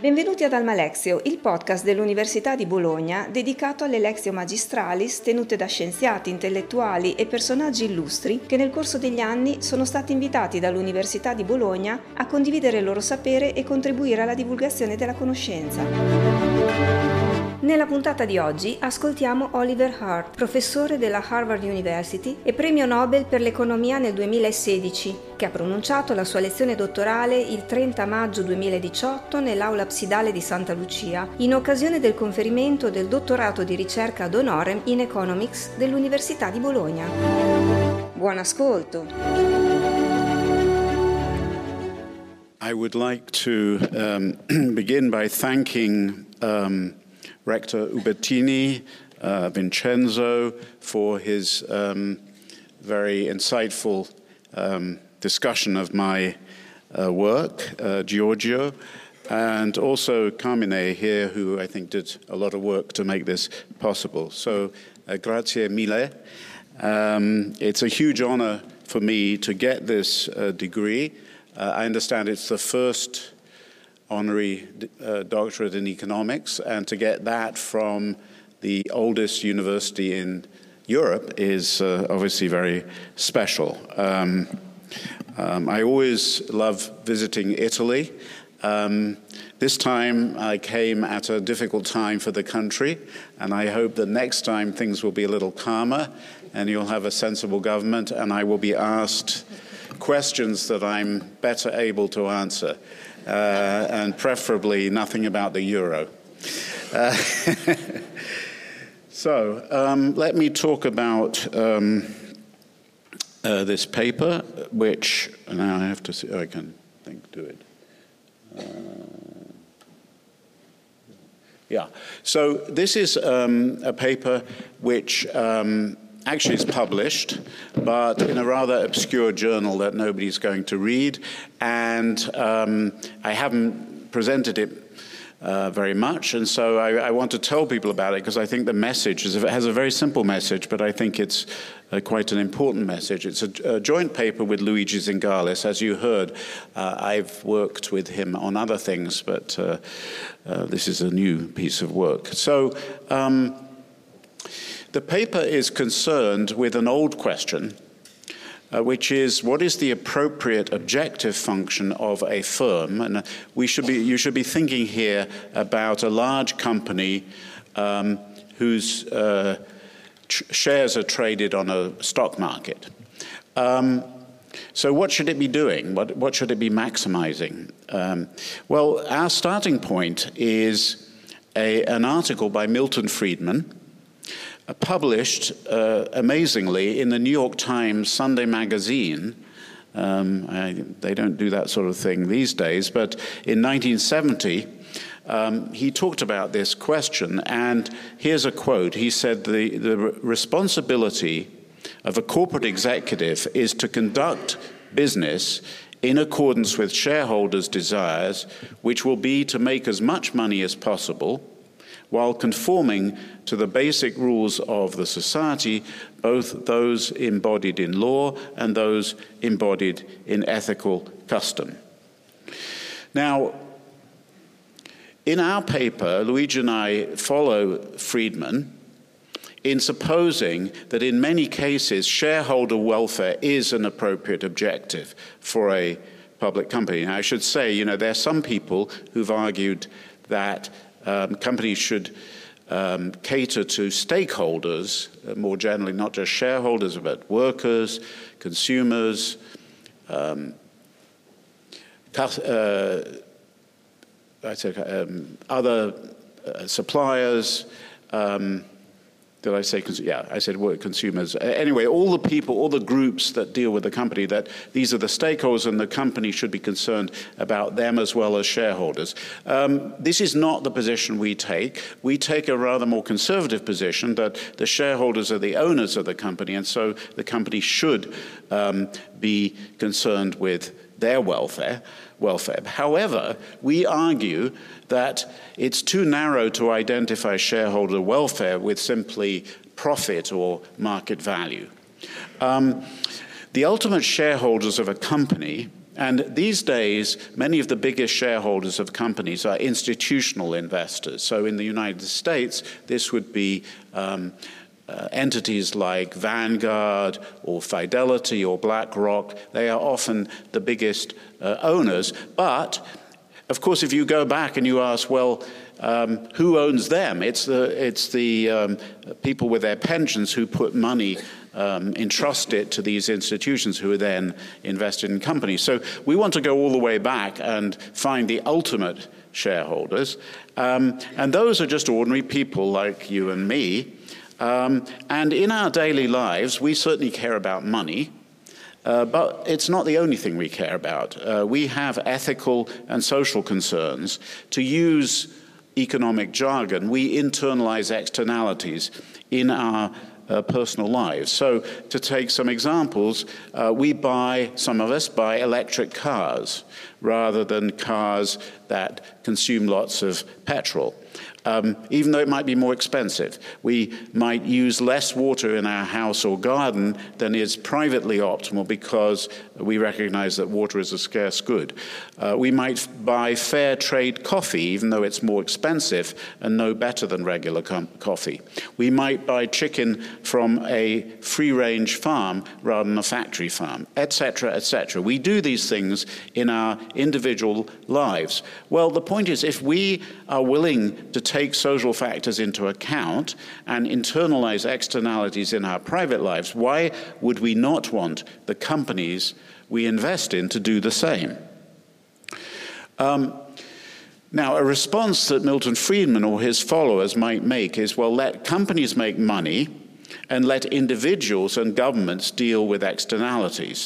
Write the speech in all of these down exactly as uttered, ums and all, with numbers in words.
Benvenuti ad Alma Lexio, il podcast dell'Università di Bologna dedicato alle Lexio Magistralis tenute da scienziati, intellettuali e personaggi illustri che nel corso degli anni sono stati invitati dall'Università di Bologna a condividere il loro sapere e contribuire alla divulgazione della conoscenza. Nella puntata di oggi ascoltiamo Oliver Hart, professore della Harvard University e premio Nobel per l'economia nel duemilasedici, che ha pronunciato la sua lezione dottorale il trenta maggio duemiladiciotto nell'aula absidale di Santa Lucia, in occasione del conferimento del dottorato di ricerca ad honorem in Economics dell'Università di Bologna. Buon ascolto! I would like to um, begin by thanking um, Rector Ubertini, uh, Vincenzo, for his um, very insightful um, discussion of my uh, work, uh, Giorgio, and also Carmine here, who I think did a lot of work to make this possible. So, uh, grazie mille. Um, it's a huge honor for me to get this uh, degree. Uh, I understand it's the first honorary uh, doctorate in economics, and to get that from the oldest university in Europe is uh, obviously very special. Um, um, I always love visiting Italy. Um, this time I came at a difficult time for the country, and I hope that next time things will be a little calmer and you'll have a sensible government and I will be asked questions that I'm better able to answer. Uh, and preferably nothing about the euro. Uh, so um, let me talk about um, uh, this paper, which now I have to see. Oh, I can think do it. Uh, yeah. So this is um, a paper which. Um, Actually, it's published, but in a rather obscure journal that nobody's going to read, and um, I haven't presented it uh, very much, and so I, I want to tell people about it because I think the message is, it has a very simple message, but I think it's uh, quite an important message. It's a, a joint paper with Luigi Zingales. As you heard, uh, I've worked with him on other things, but uh, uh, this is a new piece of work. So. Um, The paper is concerned with an old question, uh, which is what is the appropriate objective function of a firm? And we should be, you should be thinking here about a large company um, whose uh, tr- shares are traded on a stock market. Um, so what should it be doing? What, what should it be maximizing? Um, well, our starting point is a, an article by Milton Friedman, Uh, published, uh, amazingly, in the New York Times Sunday magazine. Um, I, they don't do that sort of thing these days, but in nineteen seventy, um, he talked about this question, and here's a quote. He said, the, the responsibility of a corporate executive is to conduct business in accordance with shareholders' desires, which will be to make as much money as possible, while conforming to the basic rules of the society, both those embodied in law and those embodied in ethical custom. Now, in our paper, Luigi and I follow Friedman in supposing that in many cases shareholder welfare is an appropriate objective for a public company. Now, I should say, you know, there are some people who've argued that Um, companies should um, cater to stakeholders, uh, more generally, not just shareholders, but workers, consumers, um, uh, I say, um, other uh, suppliers. Um, did I say? Cons- yeah, I said work consumers. Uh, anyway, all the people, all the groups that deal with the company, that these are the stakeholders, and the company should be concerned about them as well as shareholders. Um, this is not the position we take. We take a rather more conservative position that the shareholders are the owners of the company, and so the company should um, be concerned with their welfare. welfare. However, we argue that it's too narrow to identify shareholder welfare with simply profit or market value. Um, the ultimate shareholders of a company And these days, many of the biggest shareholders of companies are institutional investors. So in the United States, this would be um, uh, entities like Vanguard or Fidelity or BlackRock. They are often the biggest uh, owners. But, of course, if you go back and you ask, well, um, who owns them? It's the, it's the um, people with their pensions who put money Um, entrust it to these institutions who are then invested in companies. So we want to go all the way back and find the ultimate shareholders. Um, and those are just ordinary people like you and me. Um, and in our daily lives, we certainly care about money. Uh, but it's not the only thing we care about. Uh, we have ethical and social concerns. To use economic jargon, we internalize externalities in our Uh, personal lives. So to take some examples, uh, we buy, some of us buy electric cars rather than cars that consume lots of petrol. Um, even though it might be more expensive. We might use less water in our house or garden than is privately optimal because we recognize that water is a scarce good. Uh, we might buy fair trade coffee, even though it's more expensive and no better than regular coffee. We might buy chicken from a free-range farm rather than a factory farm, et cetera, et cetera. We do these things in our individual lives. Well, the point is, if we are willing to take social factors into account and internalize externalities in our private lives, why would we not want the companies we invest in to do the same? Um, now, a response that Milton Friedman or his followers might make is, well, let companies make money and let individuals and governments deal with externalities.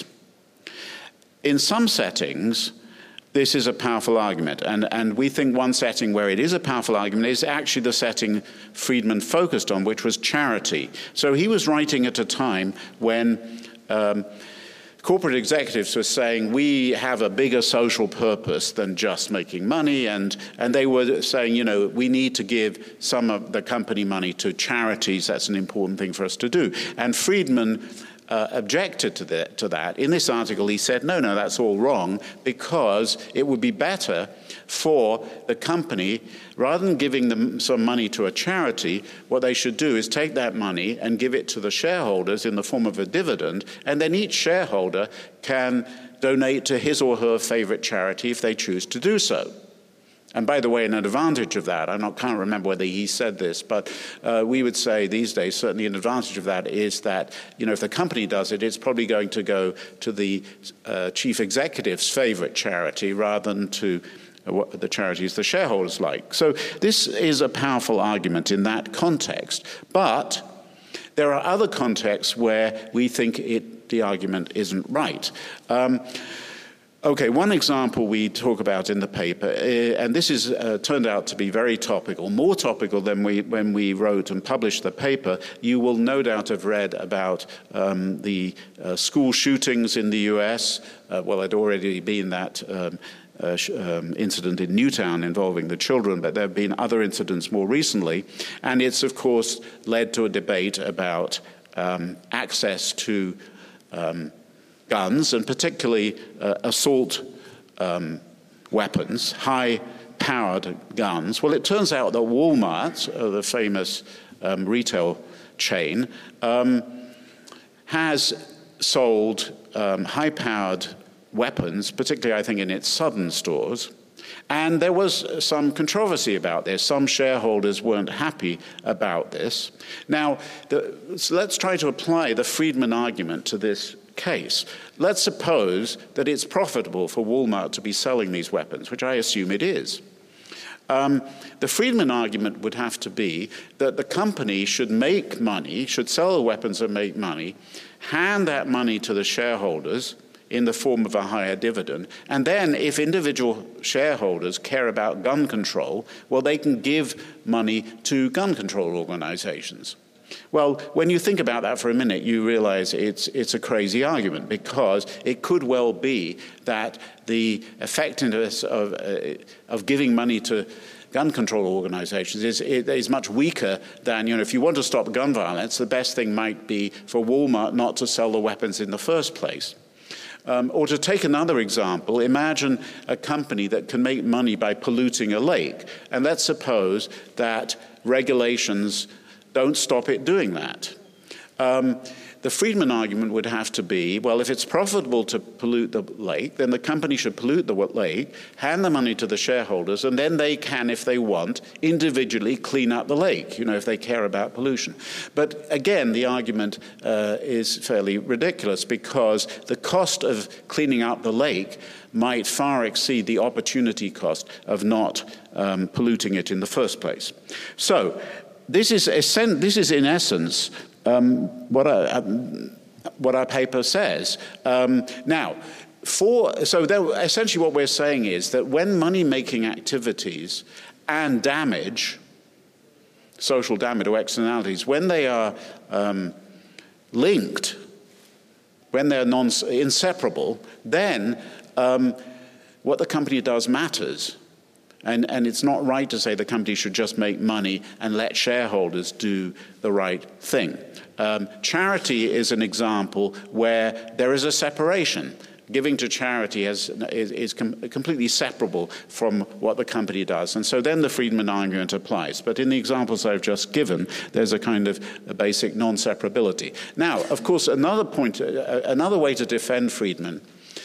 In some settings, this is a powerful argument, and, and we think one setting where it is a powerful argument is actually the setting Friedman focused on, which was charity. So he was writing at a time when um, corporate executives were saying, we have a bigger social purpose than just making money, and, and they were saying, you know, we need to give some of the company money to charities. That's an important thing for us to do. And Friedman Uh, objected to, the, to that. In this article, he said, no, no, that's all wrong, because it would be better for the company, rather than giving them some money to a charity, what they should do is take that money and give it to the shareholders in the form of a dividend, and then each shareholder can donate to his or her favorite charity if they choose to do so. And by the way, an advantage of that, I can't remember whether he said this, but uh, we would say these days, certainly an advantage of that is that, you know, if the company does it, it's probably going to go to the uh, chief executive's favorite charity rather than to uh, what the charities the shareholders like. So this is a powerful argument in that context. But there are other contexts where we think it, the argument isn't right. Um, Okay, one example we talk about in the paper, uh, and this is uh, turned out to be very topical, more topical than we, when we wrote and published the paper. You will no doubt have read about um, the uh, school shootings in the U S. Uh, well, there'd already been that um, uh, sh um, incident in Newtown involving the children, but there have been other incidents more recently. And it's, of course, led to a debate about um, access to um, guns, and particularly uh, assault um, weapons, high-powered guns. Well, it turns out that Walmart, uh, the famous um, retail chain, um, has sold um, high-powered weapons, particularly, I think, in its southern stores. And there was some controversy about this. Some shareholders weren't happy about this. Now, the, so let's try to apply the Friedman argument to this case. Let's suppose that it's profitable for Walmart to be selling these weapons, which I assume it is. Um, the Friedman argument would have to be that the company should make money, should sell the weapons and make money, hand that money to the shareholders in the form of a higher dividend, and then if individual shareholders care about gun control, well, they can give money to gun control organizations. Well, when you think about that for a minute, you realize it's, it's a crazy argument, because it could well be that the effectiveness of, uh, of giving money to gun control organizations is, is much weaker than, you know, if you want to stop gun violence, the best thing might be for Walmart not to sell the weapons in the first place. Um, or to take another example, imagine a company that can make money by polluting a lake. And let's suppose that regulations don't stop it doing that. Um, the Friedman argument would have to be, well, if it's profitable to pollute the lake, then the company should pollute the lake, hand the money to the shareholders, and then they can, if they want, individually clean up the lake, you know, if they care about pollution. But again, the argument uh, is fairly ridiculous because the cost of cleaning up the lake might far exceed the opportunity cost of not um, polluting it in the first place. So this is, this is in essence, Um, what, our, um, what our paper says. Um, now, for, so there, essentially what we're saying is that when money-making activities and damage, social damage or externalities, when they are um, linked, when they're non inseparable, then um, what the company does matters. And, and it's not right to say the company should just make money and let shareholders do the right thing. Um, charity is an example where there is a separation. Giving to charity has, is, is com completely separable from what the company does. And so then the Friedman argument applies. But in the examples I've just given, there's a kind of a basic non-separability. Now, of course, another point, uh, another way to defend Friedman,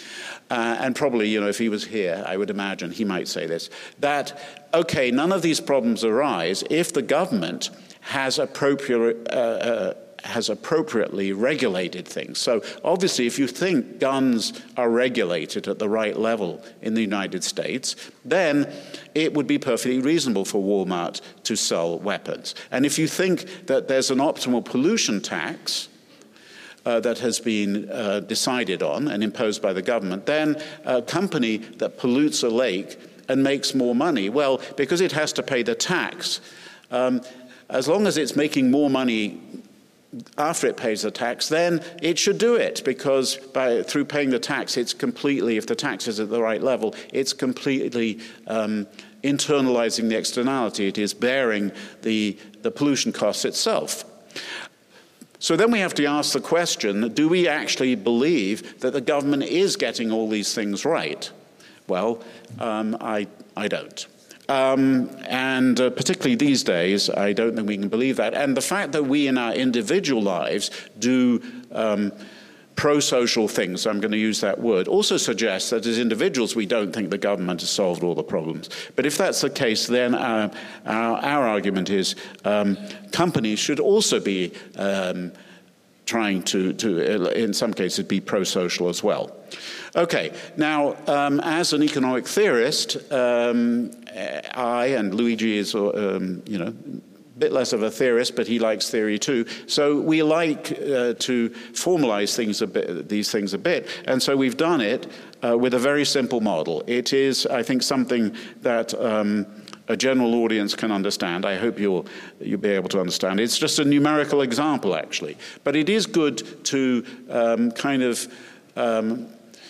Uh, and probably, you know, if he was here, I would imagine he might say this, that, okay, none of these problems arise if the government has appropriate, uh, uh, has appropriately regulated things. So obviously, if you think guns are regulated at the right level in the United States, then it would be perfectly reasonable for Walmart to sell weapons. And if you think that there's an optimal pollution tax Uh, that has been uh, decided on and imposed by the government, then a company that pollutes a lake and makes more money, well, because it has to pay the tax, um, as long as it's making more money after it pays the tax, then it should do it, because by, through paying the tax, it's completely, if the tax is at the right level, it's completely um, internalizing the externality. It is bearing the, the pollution costs itself. So then we have to ask the question, do we actually believe that the government is getting all these things right? Well, um, I, I don't. Um, and uh, particularly these days, I don't think we can believe that. And the fact that we in our individual lives do um, pro-social things, I'm going to use that word, also suggests that as individuals we don't think the government has solved all the problems. But if that's the case, then our, our, our argument is um, companies should also be um, trying to, to, in some cases, be pro-social as well. Okay, now, um, as an economic theorist, um, I, and Luigi is, um, you know, bit less of a theorist, but he likes theory too. So we like uh, to formalize things a bit, these things a bit, and so we've done it uh, with a very simple model. It is, I think, something that um, a general audience can understand. I hope you'll, you'll be able to understand. It's just a numerical example, actually. But it is good to um, kind of um,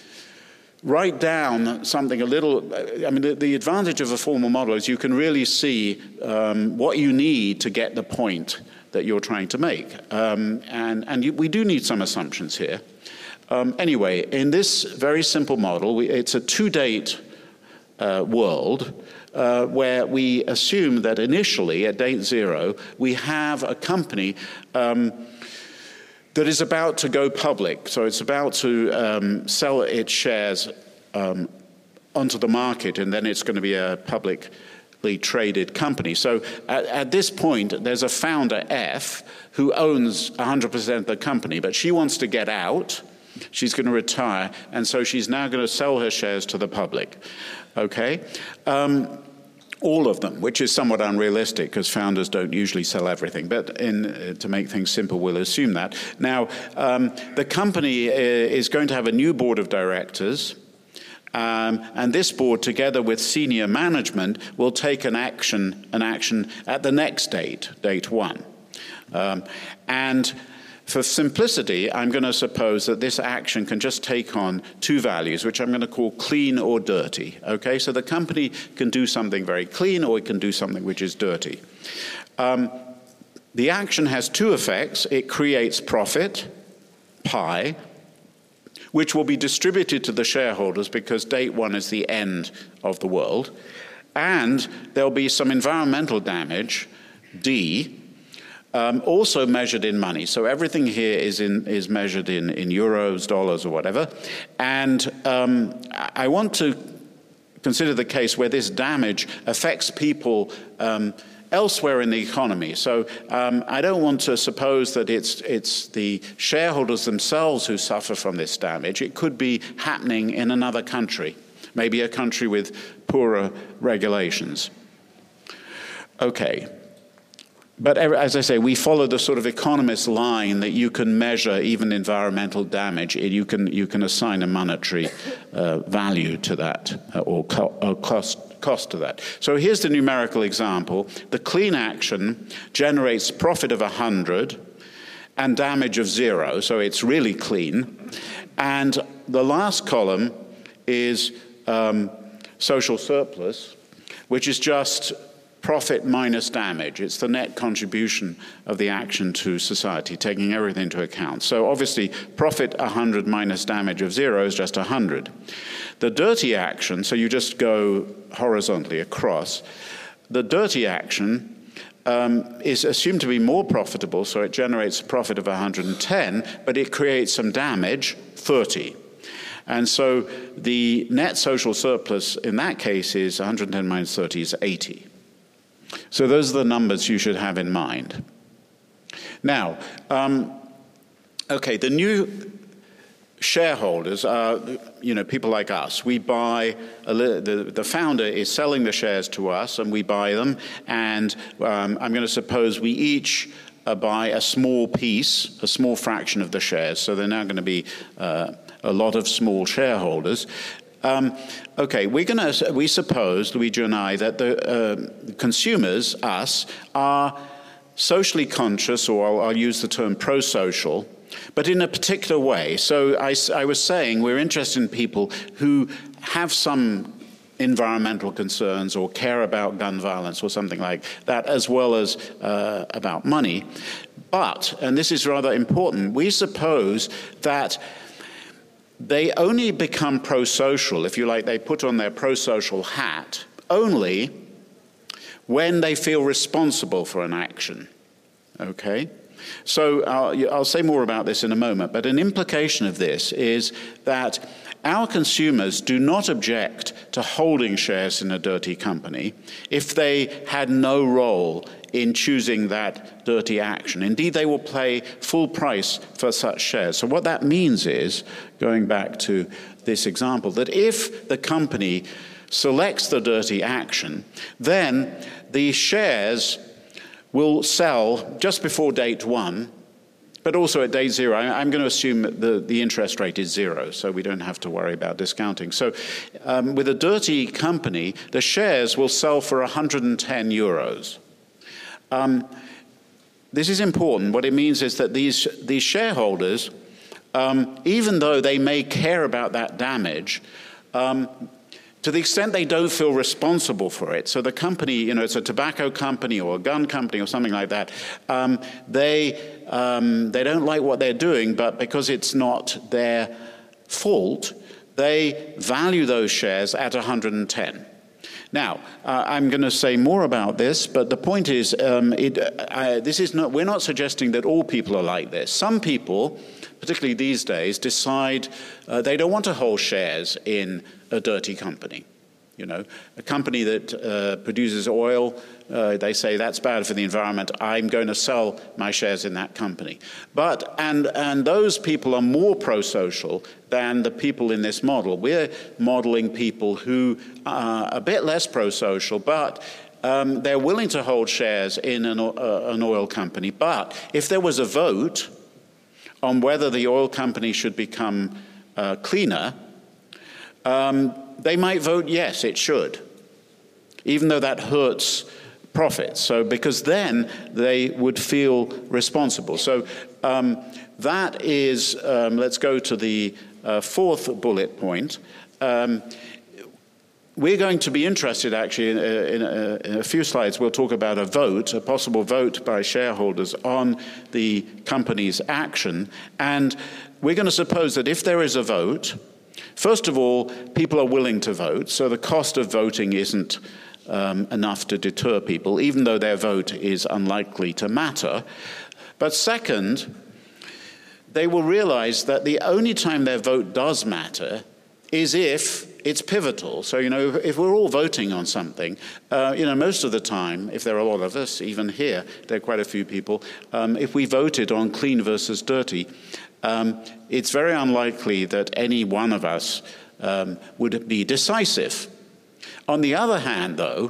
write down something a little. I mean, the, the advantage of a formal model is you can really see um, what you need to get the point that you're trying to make. Um, and and you, we do need some assumptions here. Um, anyway, in this very simple model, we, it's a two-date uh, world uh, where we assume that initially, at date zero, we have a company um, that is about to go public. So it's about to um, sell its shares um, onto the market, and then it's going to be a publicly traded company. So at, at this point, there's a founder, F, who owns one hundred percent of the company, but she wants to get out. She's going to retire, and so she's now going to sell her shares to the public. Okay? Um, all of them, which is somewhat unrealistic because founders don't usually sell everything. But in, uh, to make things simple, we'll assume that. Now, um, the company uh, is going to have a new board of directors, um, and this board, together with senior management, will take an action, an action at the next date, date one. Um, and for simplicity, I'm going to suppose that this action can just take on two values, which I'm going to call clean or dirty. Okay, so the company can do something very clean, or it can do something which is dirty. Um, the action has two effects. It creates profit, pi, which will be distributed to the shareholders because date one is the end of the world. And there'll be some environmental damage, D, um, also measured in money. So everything here is in, is measured in, in euros, dollars, or whatever. And um, I want to consider the case where this damage affects people um, elsewhere in the economy. So um, I don't want to suppose that it's, it's the shareholders themselves who suffer from this damage. It could be happening in another country, maybe a country with poorer regulations. Okay. But as I say, we follow the sort of economist line that you can measure even environmental damage. You can, you can assign a monetary uh, value to that uh, or, co or cost, cost to that. So here's the numerical example. The clean action generates profit of one hundred and damage of zero, so it's really clean. And the last column is um, social surplus, which is just profit minus damage. It's the net contribution of the action to society, taking everything into account. So obviously, profit one hundred minus damage of zero is just one hundred. The dirty action, so you just go horizontally across, the dirty action um, is assumed to be more profitable, so it generates a profit of one hundred ten, but it creates some damage, thirty. And so the net social surplus in that case is one hundred ten minus thirty is eighty. So those are the numbers you should have in mind. Now, um, okay, the new shareholders are, you know, people like us. We buy, a the, the founder is selling the shares to us, and we buy them, and um, I'm going to suppose we each uh, buy a small piece, a small fraction of the shares, so they're now going to be uh, a lot of small shareholders. Um, okay, we're going to, we suppose, Luigi and I, that the uh, consumers, us, are socially conscious, or I'll, I'll use the term pro-social, but in a particular way. So I, I was saying we're interested in people who have some environmental concerns or care about gun violence or something like that, as well as uh, about money. But, and this is rather important, we suppose that they only become pro-social, if you like, they put on their pro-social hat, only when they feel responsible for an action, okay? So I'll, I'll say more about this in a moment, but an implication of this is that our consumers do not object to holding shares in a dirty company if they had no role in choosing that dirty action. Indeed, they will pay full price for such shares. So what that means is, going back to this example, that if the company selects the dirty action, then the shares will sell just before date one, but also at date zero. I'm going to assume that the, the interest rate is zero, so we don't have to worry about discounting. So um, with a dirty company, the shares will sell for one hundred ten euros. Um, this is important. What it means is that these, these shareholders, um, even though they may care about that damage, um, to the extent they don't feel responsible for it, so the company, you know, it's a tobacco company or a gun company or something like that, um, they, um, they don't like what they're doing, but because it's not their fault, they value those shares at one hundred ten. Now, uh, I'm going to say more about this, but the point is, um, it, uh, this is not, we're not suggesting that all people are like this. Some people, particularly these days, decide uh, they don't want to hold shares in a dirty company. You know, a company that uh, produces oil, uh, they say that's bad for the environment, I'm going to sell my shares in that company. But, and, and those people are more pro-social than the people in this model. We're modeling people who are a bit less pro-social, but um, they're willing to hold shares in an, uh, an oil company. But if there was a vote on whether the oil company should become uh, cleaner, um, they might vote yes, it should, even though that hurts profits. So, because then they would feel responsible. So um, that is, um, let's go to the uh, fourth bullet point. Um, we're going to be interested, actually, in, in, a, in a few slides, we'll talk about a vote, a possible vote by shareholders on the company's action. And we're going to suppose that if there is a vote, first of all, people are willing to vote, so the cost of voting isn't um, enough to deter people, even though their vote is unlikely to matter. But second, they will realize that the only time their vote does matter is if it's pivotal. So, you know, if we're all voting on something, uh, you know, most of the time, if there are a lot of us, even here, there are quite a few people, um, if we voted on clean versus dirty, um, it's very unlikely that any one of us um, would be decisive. On the other hand, though,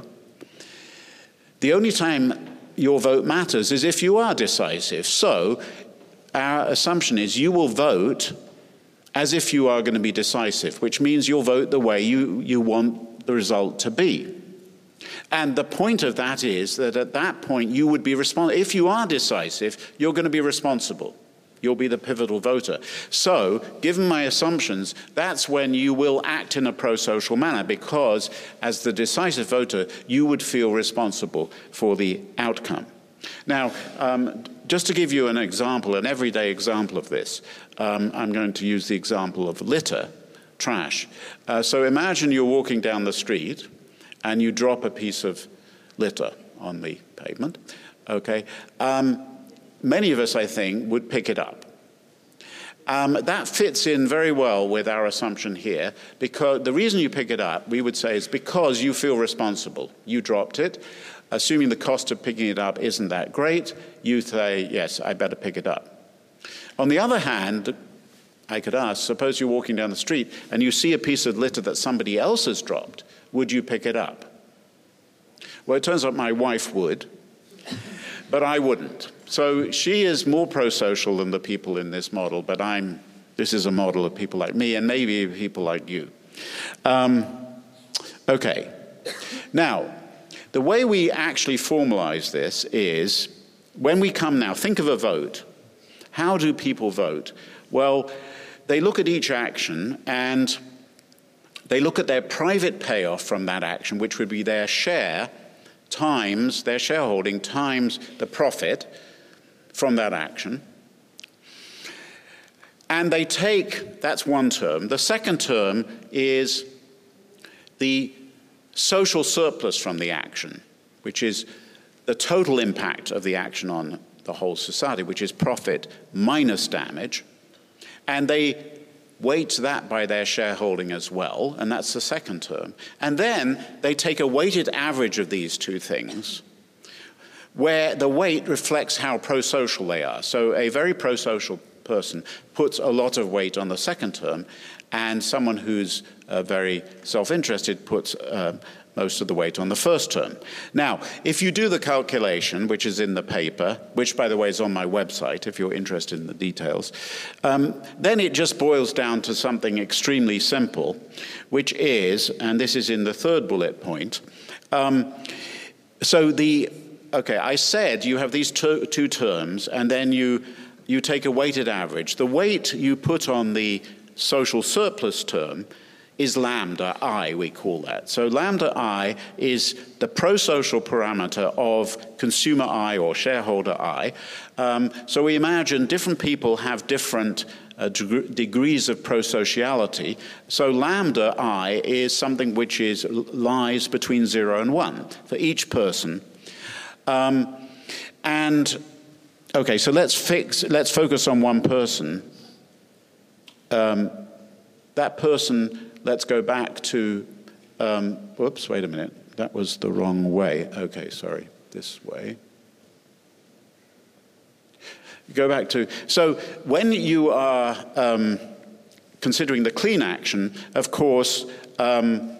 the only time your vote matters is if you are decisive. So our assumption is you will vote as if you are going to be decisive, which means you'll vote the way you, you want the result to be. And the point of that is that at that point you would be responsible. If you are decisive, you're going to be responsible. You'll be the pivotal voter. So, given my assumptions, that's when you will act in a pro-social manner, because as the decisive voter, you would feel responsible for the outcome. Now, um, just to give you an example, an everyday example of this, um, I'm going to use the example of litter, trash. Uh, so imagine you're walking down the street and you drop a piece of litter on the pavement, okay? Um, many of us, I think, would pick it up. Um, that fits in very well with our assumption here, because the reason you pick it up, we would say, is because you feel responsible. You dropped it. Assuming the cost of picking it up isn't that great, you say, yes, I better pick it up. On the other hand, I could ask, suppose you're walking down the street and you see a piece of litter that somebody else has dropped. Would you pick it up? Well, it turns out my wife would, but I wouldn't. So she is more pro-social than the people in this model, but I'm, this is a model of people like me and maybe people like you. Um, okay. Now, the way we actually formalize this is, when we come now, think of a vote. How do people vote? Well, they look at each action and they look at their private payoff from that action, which would be their share times their shareholding times the profit from that action. And they take, that's one term. The second term is the social surplus from the action, which is the total impact of the action on the whole society, which is profit minus damage. And they weight that by their shareholding as well, and that's the second term. And then they take a weighted average of these two things, where the weight reflects how pro-social they are. So a very pro-social person puts a lot of weight on the second term, and someone who's uh, very self-interested puts uh, most of the weight on the first term. Now, if you do the calculation, which is in the paper, which, by the way, is on my website if you're interested in the details, um, then it just boils down to something extremely simple, which is, and this is in the third bullet point, um, so the, okay, I said you have these two, two terms, and then you, you take a weighted average. The weight you put on the social surplus term is lambda I, we call that. So lambda I is the pro-social parameter of consumer I or shareholder I. Um, so we imagine different people have different uh, deg- degrees of pro-sociality. So lambda I is something which is lies between zero and one for each person. Um, and okay, so let's fix. Let's focus on one person. Um, that person. Let's go back to, um, whoops, wait a minute. That was the wrong way. Okay, sorry, this way. Go back to, so when you are um, considering the clean action, of course, um,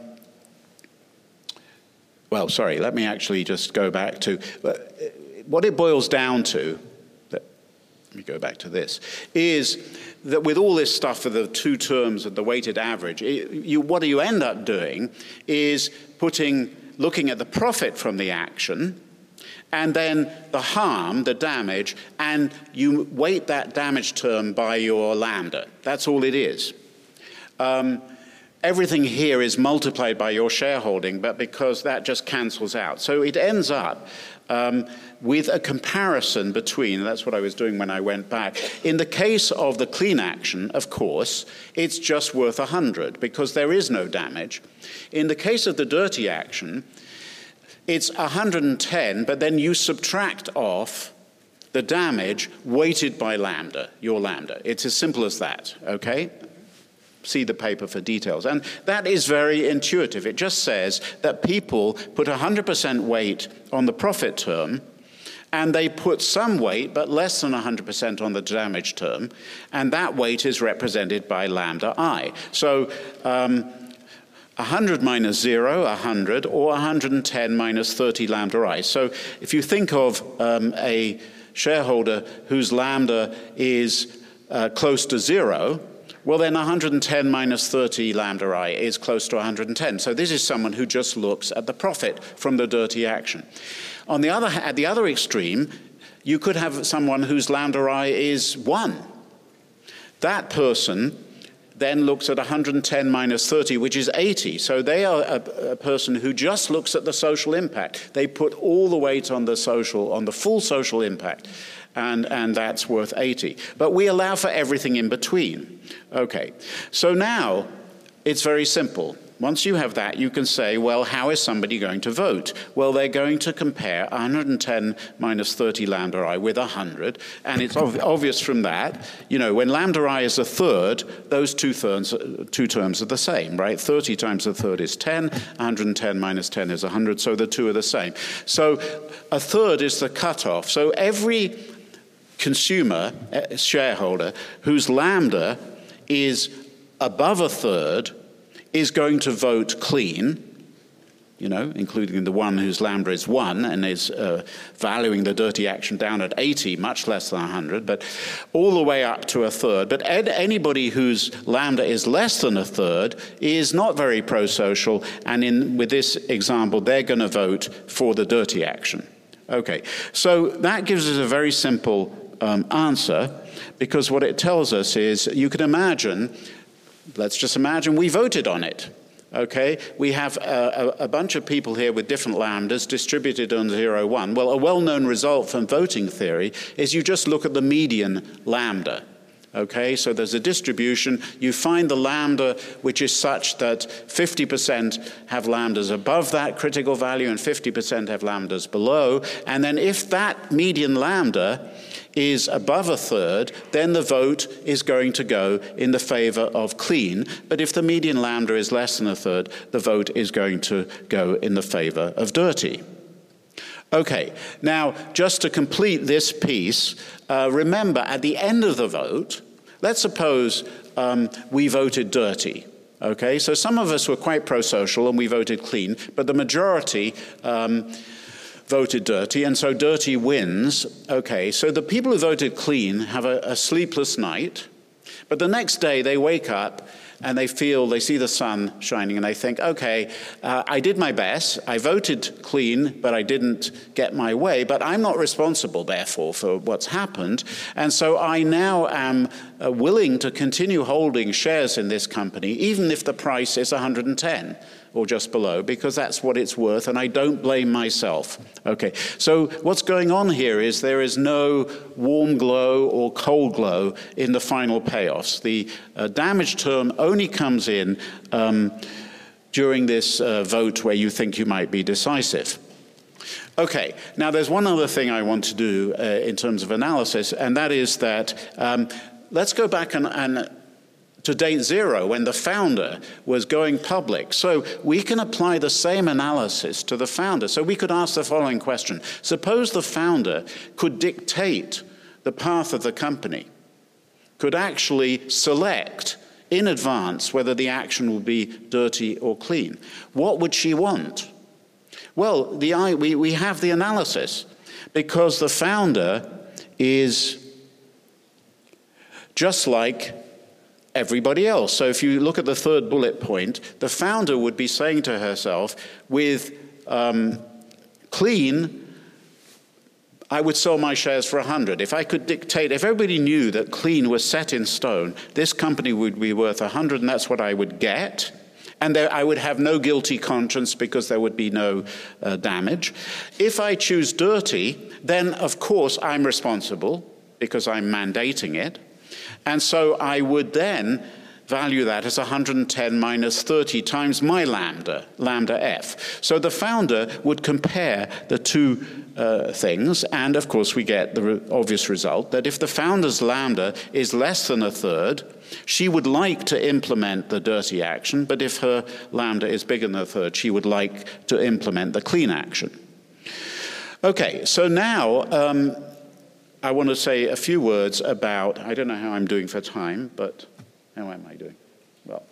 well, sorry, let me actually just go back to, uh, what it boils down to, let me go back to this, is that with all this stuff for the two terms of the weighted average, it, you, what you end up doing is putting, looking at the profit from the action, and then the harm, the damage, and you weight that damage term by your lambda. That's all it is. Um, everything here is multiplied by your shareholding, but because that just cancels out. So it ends up um, with a comparison between, and that's what I was doing when I went back. In the case of the clean action, of course, it's just worth one hundred because there is no damage. In the case of the dirty action, it's one hundred ten, but then you subtract off the damage weighted by lambda, your lambda. It's as simple as that, okay? See the paper for details. And that is very intuitive. It just says that people put one hundred percent weight on the profit term, and they put some weight, but less than one hundred percent on the damage term, and that weight is represented by lambda I. So um, one hundred minus zero, one hundred, or one hundred ten minus thirty lambda I. So if you think of um, a shareholder whose lambda is uh, close to zero, well, then one hundred ten minus thirty lambda I is close to one hundred ten. So this is someone who just looks at the profit from the dirty action. On the other, at the other extreme, you could have someone whose lambda I is one. That person then looks at one hundred ten minus thirty, which is eighty. So they are a, a person who just looks at the social impact. They put all the weight on the social, on the full social impact. And, and that's worth eighty. But we allow for everything in between. Okay, so now it's very simple. Once you have that, you can say, well, how is somebody going to vote? Well, they're going to compare one hundred ten minus thirty lambda I with one hundred, and it's ov- obvious from that, you know, when lambda I is a third, those two, thirds, two terms are the same, right? thirty times a third is ten, one hundred ten minus ten is one hundred, so the two are the same. So a third is the cutoff. So every consumer, uh, shareholder, whose lambda is above a third is going to vote clean, you know, including the one whose lambda is one and is uh, valuing the dirty action down at eighty, much less than one hundred, but all the way up to a third. But ed- anybody whose lambda is less than a third is not very pro-social, and in with this example, they're going to vote for the dirty action. Okay, so that gives us a very simple Um, answer, because what it tells us is, you can imagine, let's just imagine we voted on it, okay? We have a, a, a bunch of people here with different lambdas distributed on zero, one. Well, a well-known result from voting theory is you just look at the median lambda. Okay, so there's a distribution. You find the lambda which is such that fifty percent have lambdas above that critical value and fifty percent have lambdas below. And then if that median lambda is above a third, then the vote is going to go in the favor of clean. But if the median lambda is less than a third, the vote is going to go in the favor of dirty. Okay, now just to complete this piece, uh, remember at the end of the vote, let's suppose um, we voted dirty. Okay, so some of us were quite pro-social and we voted clean, but the majority um, voted dirty, and so dirty wins. Okay, so the people who voted clean have a, a sleepless night, but the next day they wake up and they feel, they see the sun shining, and they think, okay, uh, I did my best, I voted clean, but I didn't get my way, but I'm not responsible, therefore, for what's happened, and so I now am uh, willing to continue holding shares in this company, even if the price is one hundred ten or just below, because that's what it's worth, and I don't blame myself. Okay, so what's going on here is there is no warm glow or cold glow in the final payoffs. The uh, damage term only comes in um, during this uh, vote where you think you might be decisive. Okay, now there's one other thing I want to do uh, in terms of analysis, and that is that um, let's go back and, and to date zero, when the founder was going public. So we can apply the same analysis to the founder. So we could ask the following question. Suppose the founder could dictate the path of the company, could actually select in advance whether the action will be dirty or clean. What would she want? Well, the, we, we have the analysis, because the founder is just like everybody else. So if you look at the third bullet point, the founder would be saying to herself, with um, clean, I would sell my shares for one hundred. If I could dictate, if everybody knew that clean was set in stone, this company would be worth one hundred and that's what I would get. And there, I would have no guilty conscience because there would be no uh, damage. If I choose dirty, then of course I'm responsible because I'm mandating it. And so I would then value that as one hundred ten minus thirty times my lambda, lambda f. So the founder would compare the two uh, things, and of course we get the re- obvious result that if the founder's lambda is less than a third, she would like to implement the dirty action, but if her lambda is bigger than a third, she would like to implement the clean action. Okay, so now um, I want to say a few words about, I don't know how I'm doing for time, but how am I doing? Well,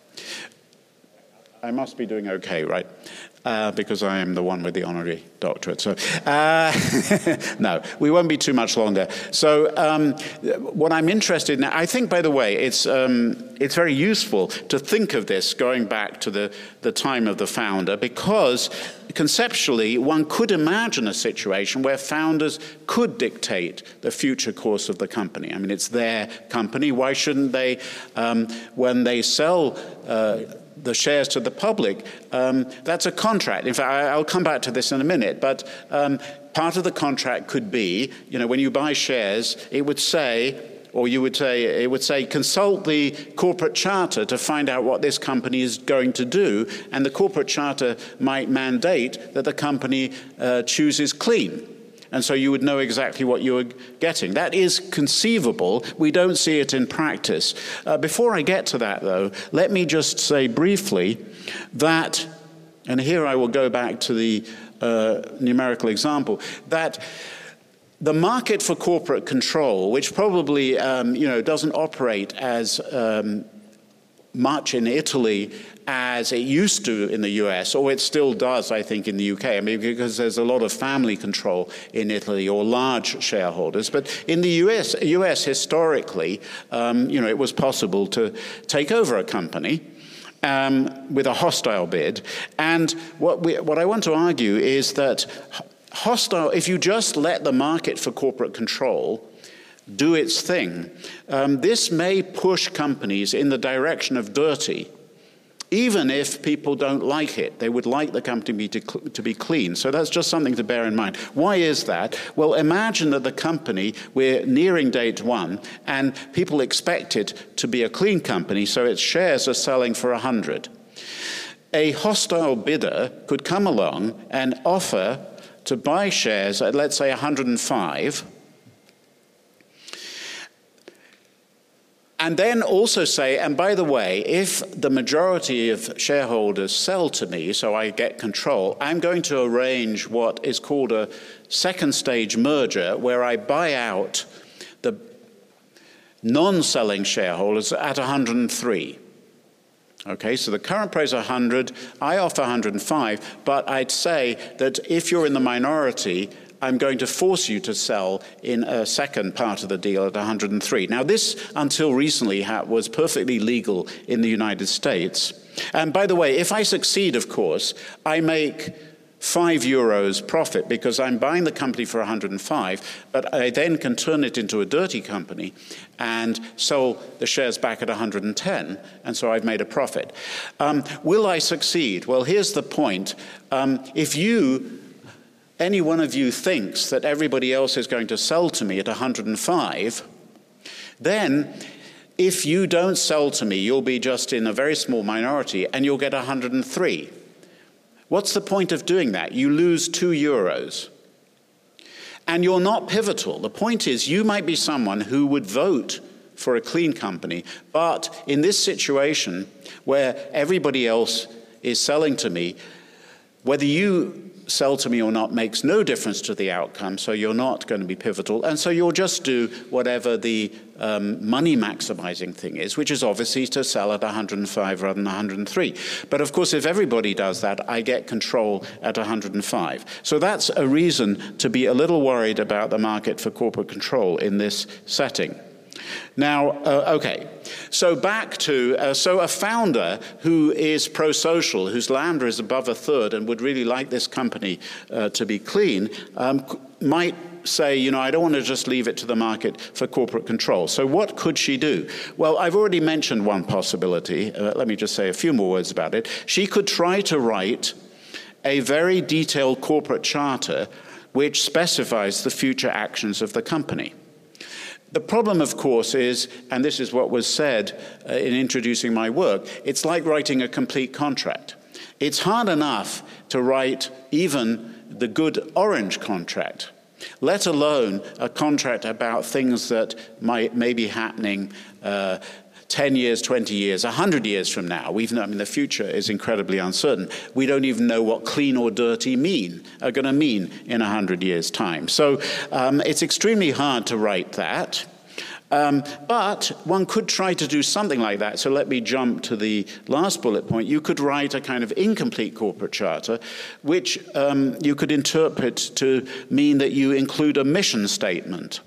I must be doing okay, right? Uh, because I am the one with the honorary doctorate. So, uh, no, we won't be too much longer. So, um, what I'm interested in, I think, by the way, it's um, it's very useful to think of this going back to the, the time of the founder, because conceptually one could imagine a situation where founders could dictate the future course of the company. I mean, it's their company. Why shouldn't they, um, when they sell uh, the shares to the public, um, that's a contract. In fact, I'll come back to this in a minute, but um, part of the contract could be, you know, when you buy shares, it would say, or you would say, it would say, consult the corporate charter to find out what this company is going to do, and the corporate charter might mandate that the company uh, chooses clean. And so you would know exactly what you were getting. That is conceivable. We don't see it in practice. Uh, before I get to that, though, let me just say briefly that, and here I will go back to the uh, numerical example, that the market for corporate control, which probably um, you know, doesn't operate as um, much in Italy as it used to in the U S, or it still does, I think, in the U K. I mean, because there's a lot of family control in Italy, or large shareholders. But in the U S, U S historically, um, you know, it was possible to take over a company um, with a hostile bid. And what we, what I want to argue is that hostile, if you just let the market for corporate control do its thing, um, this may push companies in the direction of dirty, even if people don't like it. They would like the company to, to be clean. So that's just something to bear in mind. Why is that? Well, imagine that the company, we're nearing date one, and people expect it to be a clean company, so its shares are selling for one hundred. A hostile bidder could come along and offer to buy shares at, let's say, one hundred five, and then also say, and by the way, if the majority of shareholders sell to me, so I get control, I'm going to arrange what is called a second stage merger, where I buy out the non-selling shareholders at one hundred three. Okay, so the current price is one hundred, I offer one hundred five, but I'd say that if you're in the minority, I'm going to force you to sell in a second part of the deal at one hundred three. Now, this, until recently, was perfectly legal in the United States. And by the way, if I succeed, of course, I make five euros profit because I'm buying the company for one hundred five, but I then can turn it into a dirty company and sell the shares back at one hundred ten, and so I've made a profit. Um, will I succeed? Well, here's the point. Um, if you... Any one of you thinks that everybody else is going to sell to me at one hundred five, then if you don't sell to me, you'll be just in a very small minority and you'll get one hundred three. What's the point of doing that? You lose two euros. And you're not pivotal. The point is, you might be someone who would vote for a clean company, but in this situation where everybody else is selling to me, whether you sell to me or not makes no difference to the outcome, so you're not going to be pivotal, and so you'll just do whatever the um, money maximizing thing is, which is obviously to sell at one hundred five rather than one hundred three. But of course, if everybody does that, I get control at one hundred five. So that's a reason to be a little worried about the market for corporate control in this setting. Now, uh, okay, so back to, uh, so a founder who is pro-social, whose lambda is above a third and would really like this company uh, to be clean, um, might say, you know, I don't want to just leave it to the market for corporate control. So what could she do? Well, I've already mentioned one possibility. Uh, let me just say a few more words about it. She could try to write a very detailed corporate charter which specifies the future actions of the company. The problem, of course, is, and this is what was said uh, in introducing my work, it's like writing a complete contract. It's hard enough to write even the good orange contract, let alone a contract about things that might may be happening uh, ten years, twenty years, one hundred years from now. We've, I mean, the future is incredibly uncertain. We don't even know what clean or dirty mean are going to mean in one hundred years' time. So um, it's extremely hard to write that. Um, but one could try to do something like that. So let me jump to the last bullet point. You could write a kind of incomplete corporate charter, which um, you could interpret to mean that you include a mission statement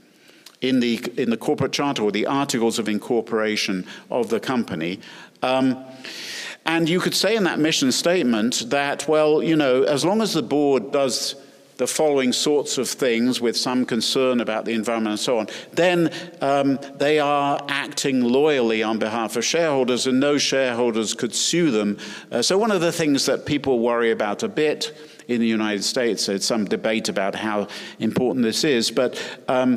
in the, in the corporate charter or the articles of incorporation of the company. Um, and you could say in that mission statement that, well, you know, as long as the board does the following sorts of things with some concern about the environment and so on, then um, they are acting loyally on behalf of shareholders and no shareholders could sue them. Uh, so one of the things that people worry about a bit in the United States, there's some debate about how important this is, but um,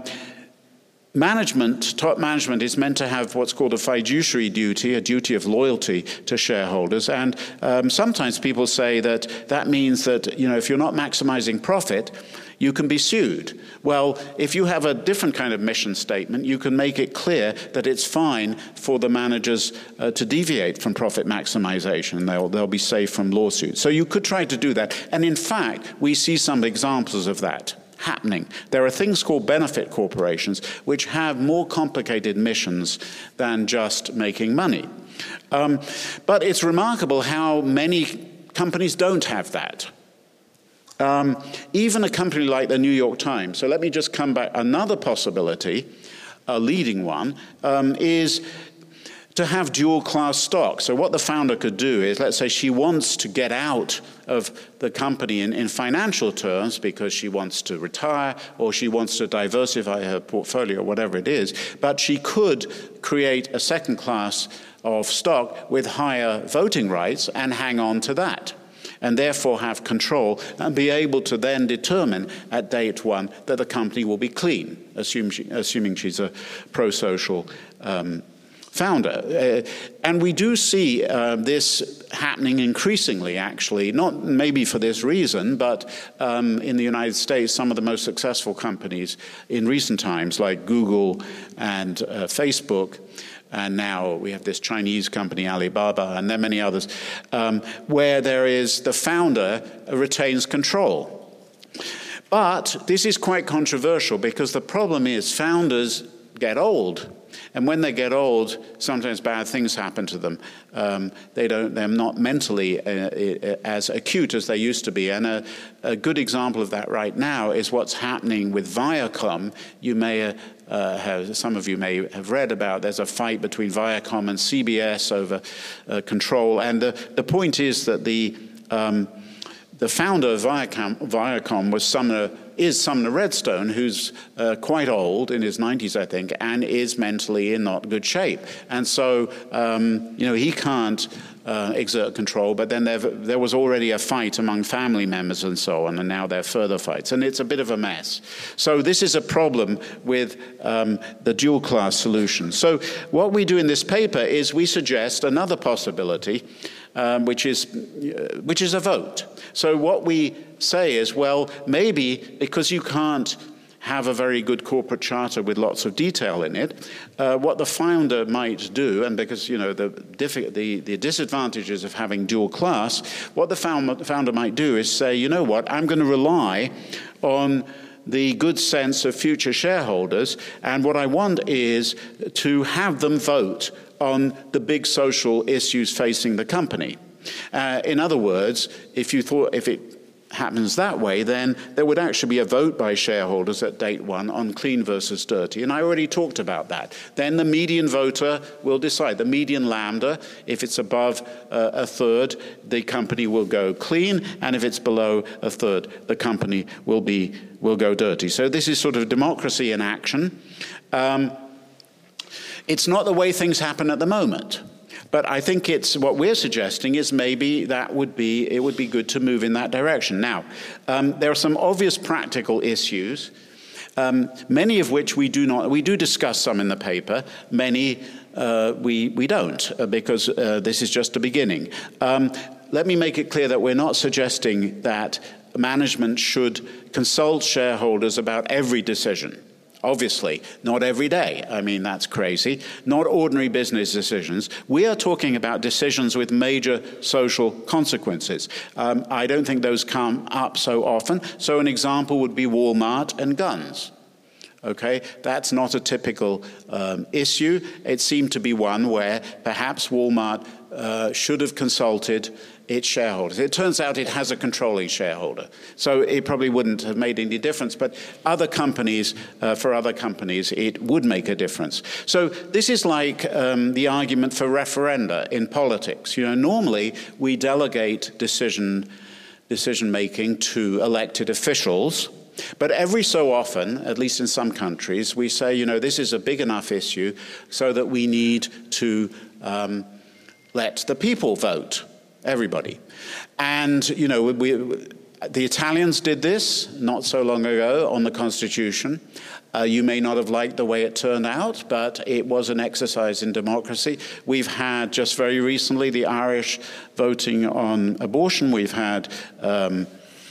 Management, top management, is meant to have what's called a fiduciary duty, a duty of loyalty to shareholders. And um, sometimes people say that that means that, you know, if you're not maximizing profit, you can be sued. Well, if you have a different kind of mission statement, you can make it clear that it's fine for the managers uh, to deviate from profit maximization. They'll, they'll be safe from lawsuits. So you could try to do that. And in fact, we see some examples of that happening. There are things called benefit corporations which have more complicated missions than just making money. Um, but it's remarkable how many companies don't have that. Um, even a company like the New York Times, so let me just come back, another possibility, a leading one, um, is to have dual-class stock. So what the founder could do is, let's say she wants to get out of the company in, in financial terms because she wants to retire or she wants to diversify her portfolio, whatever it is, but she could create a second class of stock with higher voting rights and hang on to that, and therefore have control and be able to then determine at date one that the company will be clean, assuming, she, assuming she's a pro-social um, founder. Uh, and we do see uh, this happening increasingly, actually, not maybe for this reason, but um, in the United States, some of the most successful companies in recent times, like Google and uh, Facebook, and now we have this Chinese company, Alibaba, and there are many others, um, where there is the founder retains control. But this is quite controversial because the problem is founders get old. And when they get old, sometimes bad things happen to them. Um, they don't, they're not mentally uh, as acute as they used to be. And a, a good example of that right now is what's happening with Viacom. You may uh, have, some of you may have read about, there's a fight between Viacom and C B S over uh, control. And the, the point is that the, um, the founder of Viacom, Viacom was Sumner is Sumner Redstone, who's uh, quite old, in his nineties, I think, and is mentally in not good shape. And so, um, you know, he can't uh, exert control, but then there, there was already a fight among family members and so on, and now there are further fights. And it's a bit of a mess. So this is a problem with um, the dual-class solution. So what we do in this paper is we suggest another possibility, Um, which is uh, which is a vote. So what we say is, well, maybe because you can't have a very good corporate charter with lots of detail in it, uh, what the founder might do, and because, you know, the, the, the disadvantages of having dual class, what the founder might do is say, you know what, I'm going to rely on the good sense of future shareholders, and what I want is to have them vote on the big social issues facing the company. Uh, in other words, if you thought, if it happens that way, then there would actually be a vote by shareholders at date one on clean versus dirty. And I already talked about that. Then the median voter will decide. The median lambda, if it's above uh, a third, the company will go clean. And if it's below a third, the company will be will go dirty. So this is sort of democracy in action. Um, it's not the way things happen at the moment. But I think it's what we're suggesting is maybe that would be it would be good to move in that direction. Now, um, there are some obvious practical issues, um, many of which we do not we do discuss some in the paper. Many uh, we we don't uh, because uh, this is just a beginning. Um, let me make it clear that we're not suggesting that management should consult shareholders about every decision. Obviously, not every day. I mean, that's crazy. Not ordinary business decisions. We are talking about decisions with major social consequences. Um, I don't think those come up so often. So an example would be Walmart and guns. Okay, that's not a typical um, issue. It seemed to be one where perhaps Walmart uh, should have consulted its shareholders. It turns out it has a controlling shareholder, so it probably wouldn't have made any difference, but other companies, uh, for other companies, it would make a difference. So this is like um, the argument for referenda in politics. You know, normally we delegate decision, decision-making to elected officials, but every so often, at least in some countries, we say, you know, this is a big enough issue so that we need to um, let the people vote. Everybody. And, you know, we, the Italians did this not so long ago on the Constitution. Uh, you may not have liked the way it turned out, but it was an exercise in democracy. We've had, just very recently, the Irish voting on abortion. We've had um,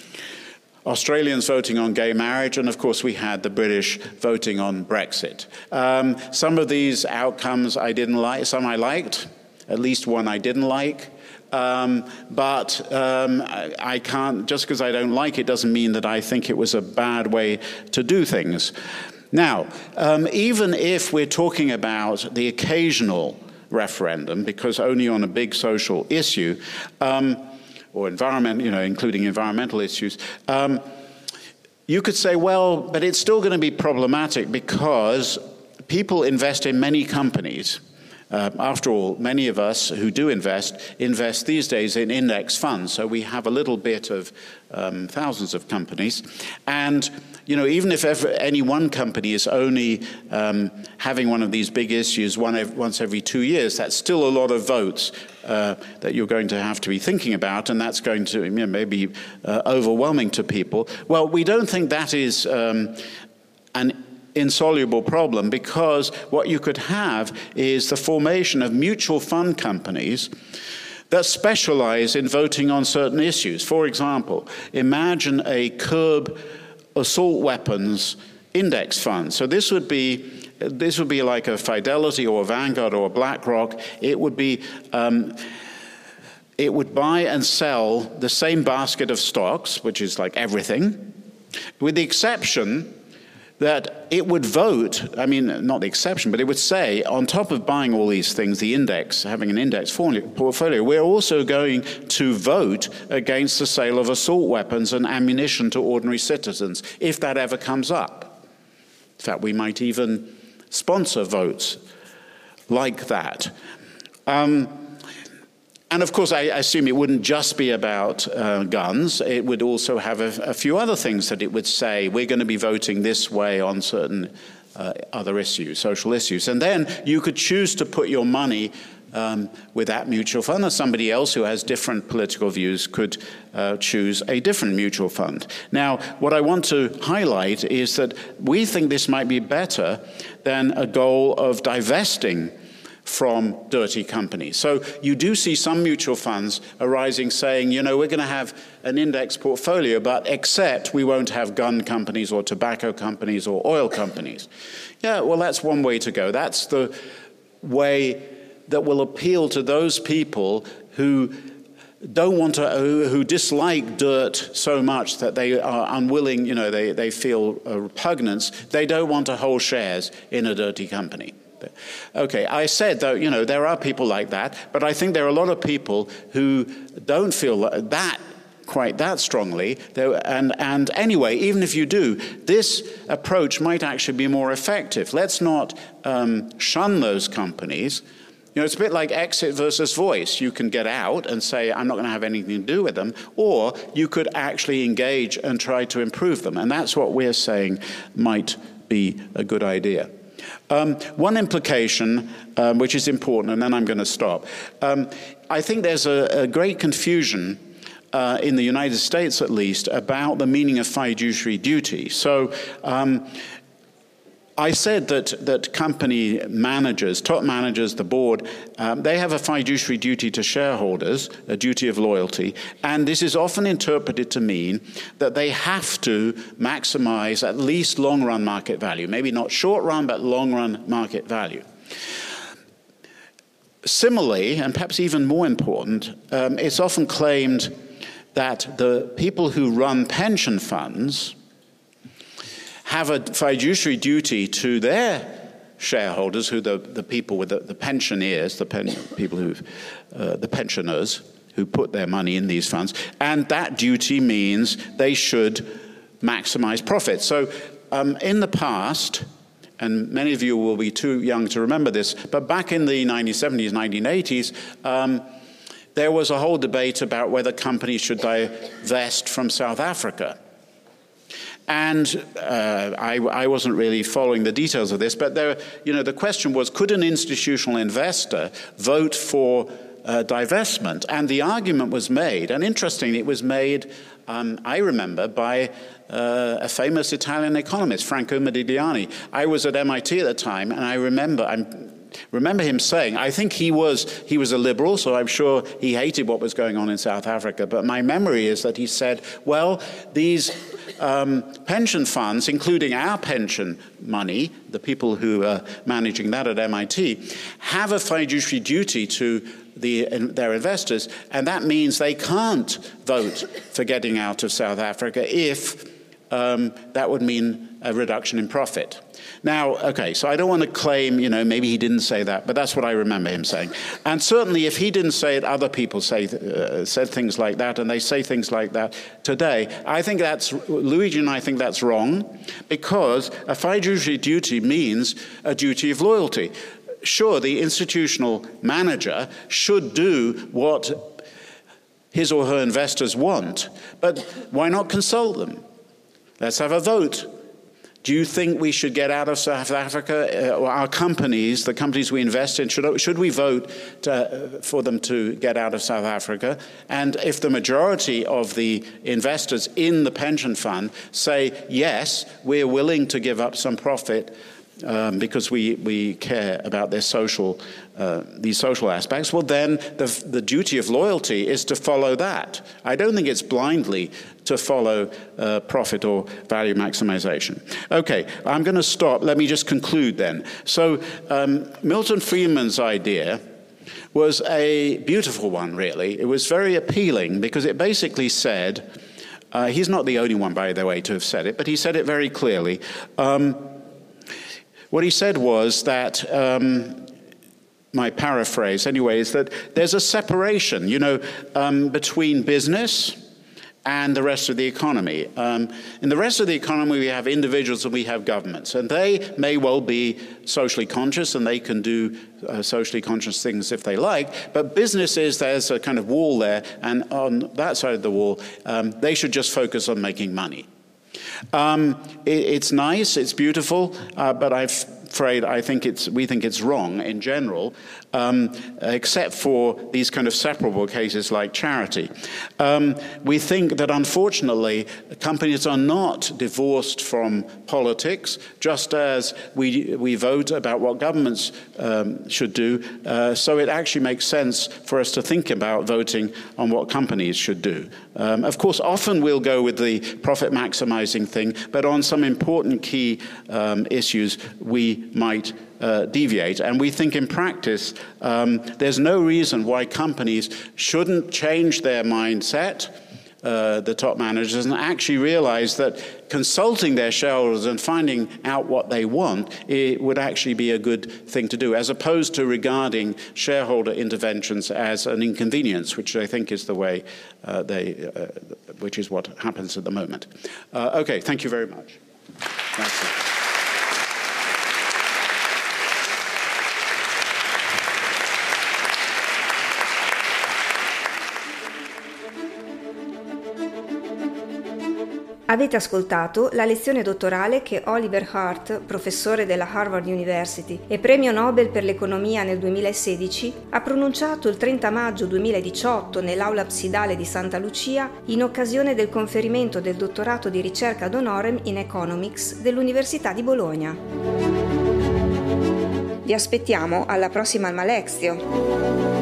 Australians voting on gay marriage, and of course we had the British voting on Brexit. Um, some of these outcomes I didn't like, some I liked, at least one I didn't like. Um, but um, I, I can't, just because I don't like it doesn't mean that I think it was a bad way to do things. Now, um, even if we're talking about the occasional referendum, because only on a big social issue, um, or environment, you know, including environmental issues, um, you could say, well, but it's still going to be problematic because people invest in many companies. Uh, after all, many of us who do invest, invest these days in index funds. So we have a little bit of um, thousands of companies. And, you know, even if ever, any one company is only um, having one of these big issues one ev- once every two years, that's still a lot of votes uh, that you're going to have to be thinking about. And that's going to, you know, maybe uh, overwhelming to people. Well, we don't think that is um, an insoluble problem, because what you could have is the formation of mutual fund companies that specialize in voting on certain issues. For example, imagine a curb assault weapons index fund. So this would be this would be like a Fidelity or a Vanguard or a BlackRock. It would be um, it would buy and sell the same basket of stocks, which is like everything, with the exception that it would vote, I mean, not the exception, but it would say, on top of buying all these things, the index, having an index portfolio, we're also going to vote against the sale of assault weapons and ammunition to ordinary citizens, if that ever comes up. In fact, we might even sponsor votes like that. Um, And of course, I assume it wouldn't just be about uh, guns. It would also have a, a few other things that it would say. We're going to be voting this way on certain uh, other issues, social issues. And then you could choose to put your money um, with that mutual fund, or somebody else who has different political views could uh, choose a different mutual fund. Now, what I want to highlight is that we think this might be better than a goal of divesting from dirty companies. So you do see some mutual funds arising saying, you know, we're going to have an index portfolio, but except we won't have gun companies or tobacco companies or oil companies. Yeah, well, that's one way to go. That's the way that will appeal to those people who don't want to, who, who dislike dirt so much that they are unwilling, you know, they, they feel a repugnance. They don't want to hold shares in a dirty company. Okay, I said, though, you know, there are people like that, but I think there are a lot of people who don't feel that quite that strongly. And, and anyway, even if you do, this approach might actually be more effective. Let's not um, shun those companies. You know, it's a bit like exit versus voice. You can get out and say, I'm not going to have anything to do with them, or you could actually engage and try to improve them. And that's what we're saying might be a good idea. Um, one implication, um, which is important, and then I'm going to stop. Um, I think there's a, a great confusion uh, in the United States, at least, about the meaning of fiduciary duty. So um, I said that, that company managers, top managers, the board, um, they have a fiduciary duty to shareholders, a duty of loyalty, and this is often interpreted to mean that they have to maximize at least long-run market value, maybe not short-run, but long-run market value. Similarly, and perhaps even more important, um, it's often claimed that the people who run pension funds have a fiduciary duty to their shareholders, who the, the people with the, the pensioners, the pen, people who, uh, the pensioners who put their money in these funds, and that duty means they should maximize profit. So um, in the past, and many of you will be too young to remember this, but back in the nineteen seventies, nineteen eighties, um, there was a whole debate about whether companies should divest from South Africa. And uh, I, I wasn't really following the details of this, but there, you know, the question was, could an institutional investor vote for uh, divestment? And the argument was made, and interestingly, it was made, um, I remember, by uh, a famous Italian economist, Franco Modigliani. I was at M I T at the time, and I remember, I'm remember him saying, I think he was he was a liberal, so I'm sure he hated what was going on in South Africa, but my memory is that he said, well, these um, pension funds, including our pension money, the people who are managing that at M I T, have a fiduciary duty to the, their investors, and that means they can't vote for getting out of South Africa if um, that would mean a reduction in profit. Now, okay, so I don't want to claim, you know, maybe he didn't say that, but that's what I remember him saying. And certainly if he didn't say it, other people say uh, said things like that, and they say things like that today. I think that's, Luigi and I think that's wrong, because a fiduciary duty means a duty of loyalty. Sure, the institutional manager should do what his or her investors want, but why not consult them? Let's have a vote. Do you think we should get out of South Africa? Uh, or our companies, the companies we invest in, should, should we vote to, uh, for them to get out of South Africa? And if the majority of the investors in the pension fund say, yes, we're willing to give up some profit um, because we, we care about their social, uh, these social aspects, well then the, the duty of loyalty is to follow that. I don't think it's blindly to follow uh, profit or value maximization. Okay, I'm going to stop. Let me just conclude then. So um, Milton Friedman's idea was a beautiful one, really. It was very appealing because it basically said, uh, he's not the only one, by the way, to have said it, but he said it very clearly. Um, what he said was that, um, my paraphrase anyway, is that there's a separation, you know, um, between business and the rest of the economy. Um, in the rest of the economy, we have individuals and we have governments, and they may well be socially conscious and they can do uh, socially conscious things if they like, but businesses, there's a kind of wall there, and on that side of the wall, um, they should just focus on making money. Um, it, it's nice, it's beautiful, uh, but I'm afraid I think it's, we think it's wrong in general, um, except for these kind of separable cases like charity. Um, we think that unfortunately companies are not divorced from politics, just as we, we vote about what governments um, should do, uh, so it actually makes sense for us to think about voting on what companies should do. Um, of course, often we'll go with the profit maximizing thing, but on some important key um, issues we might uh, deviate. And we think in practice um, there's no reason why companies shouldn't change their mindset uh, the top managers and actually realize that consulting their shareholders and finding out what they want, it would actually be a good thing to do, as opposed to regarding shareholder interventions as an inconvenience, which I think is the way uh, they, uh, which is what happens at the moment. Uh, okay, thank you very much. That's it. Avete ascoltato la lezione dottorale che Oliver Hart, professore della Harvard University e premio Nobel per l'economia nel duemilasedici, ha pronunciato il trenta maggio duemiladiciotto nell'aula absidale di Santa Lucia in occasione del conferimento del dottorato di ricerca ad honorem in Economics dell'Università di Bologna. Vi aspettiamo alla prossima Alma Lexio!